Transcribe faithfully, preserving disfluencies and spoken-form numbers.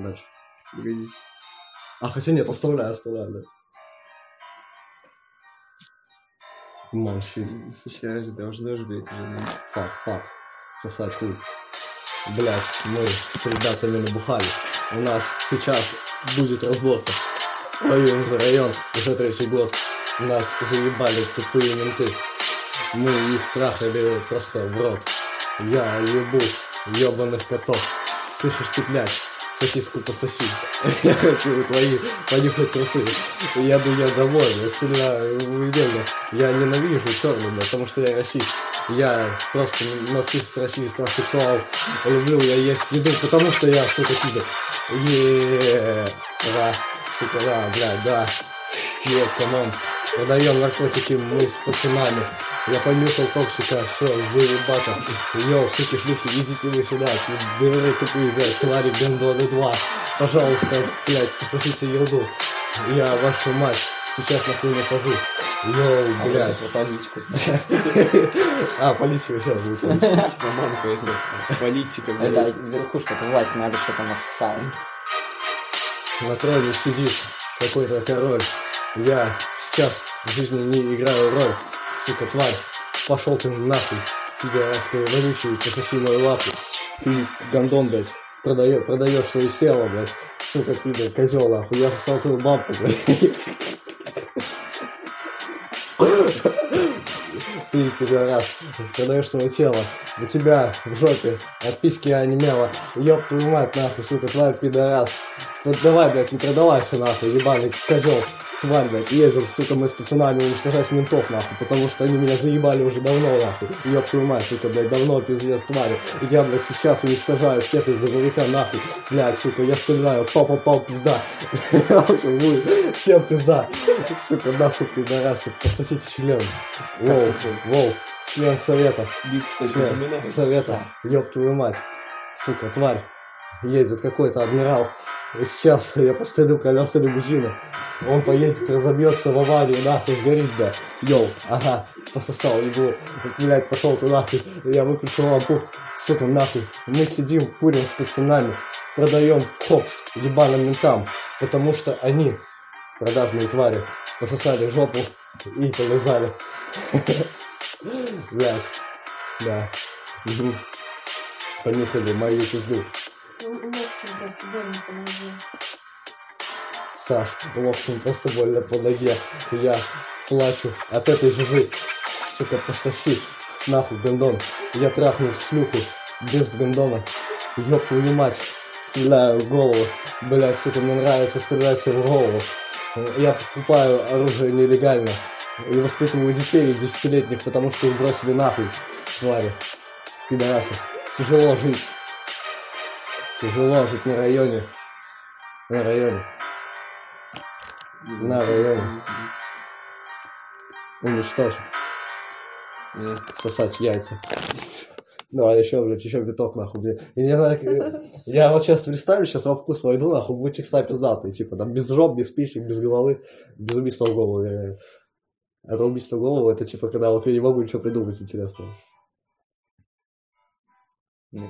дальше. Погоди. А, хотя нет, оставляю, оставляю, да. Ман, щит. Сейчас ждешь, ждешь, блядь, уже. Фак, фак. Сосать хуй. Блять, мы с ребятами набухали. У нас сейчас будет разборка. Воюем за район уже третий год. Нас заебали тупые менты. Мы их трахали просто в рот. Я ебу ебаных котов. Слышишь ты, блядь, сосиску пососи. Я хочу твои понюхать трусы. Я бы я доволен, сильно уверенно. Я ненавижу черного, потому что я расист. Я просто нацист, расист, асексуал. Люблю я есть еду, потому что я, сука, пидор. Еее, да, сука, да, блядь, да. Е, камон. Продаем наркотики мы с пацанами. Я понюхал токсика, все, заебато. Йоу, суки, шлюхи, идите вы сюда. Дыры тупые, блядь, твари, гандоны два. Пожалуйста, блядь, пососите ерду. Я вашу мать сейчас нахуй насажу. Йоу, блядь. А политику. А, политика сейчас будет. Типа мамка это. Политика, блядь. Это верхушка, это власть, надо, чтобы она ссала. На троне сидит какой-то король. Я сейчас в жизни не играю роль. Сука, тварь, пошел ты нахуй. Пидорасская вонючая, пососи мою лапу. Ты, гандон, блядь, продаешь, продаешь свое тело, блядь. Сука, пидор, козел, нахуй. Я стал твою бабку, блядь. Ты, пидорас, продаешь свое тело. У тебя в жопе от письки онемело. Ёб твою мать, нахуй, сука, тварь, пидорас. Вот давай, блядь, не продавайся, нахуй, ебаный козел. Тварь, блядь, ездил, сука, мы с пацанами уничтожать ментов, нахуй, потому что они меня заебали уже давно, нахуй. Ёб твою мать, сука, блядь, давно, пиздец, твари. И я, блядь, сейчас уничтожаю всех из дробовика, нахуй. Блядь, сука, я стреляю, папа, пал, пизда. В общем, вы, всем пизда. Сука, нахуй, пидорасы, пососите член. Воу, воу, член совета. Бит, кстати, Член напоминает. совета, ёб твою мать. Сука, тварь. Ездит какой-то адмирал. И сейчас я пострелю колеса лимузина. Он поедет, разобьется в аварию, нахуй, сгорит, да. Йоу, ага, пососал его. Блядь, пошел ты нахуй. Я выключил лампу. Сука, нахуй. Мы сидим, курим с пацанами. Продаем кокс ебаным ментам. Потому что они, продажные твари, пососали жопу и полезали. Блядь, да. Понюхали мою пизду. Локтем просто больно по ноге. Саш, локтем просто больно по ноге. Я плачу от этой жизы. Сука, пососи. С нахуй, гандон. Я трахнул шлюху без гандона. Ёб твою мать. Стреляю в голову. Блядь, сука, мне нравится стрелять себе в голову. Я покупаю оружие нелегально. И воспитываю детей десятилетних, потому что их бросили нахуй. Твари. Пидорасы. Тяжело жить. Тяжело жить на районе. На районе. На районе. Уничтожить. Э, Сосать яйца. Давай еще, блядь, еще биток, нахуй, блядь. Я, не знаю, как- я вот сейчас представлю, сейчас во вкус войду, нахуй, будет текста пиздатый, типа, там, без жоп, без пищи, без головы, без убийства в голову, реально. Это убийство в голову, это, типа, когда вот я не могу ничего придумать интересного.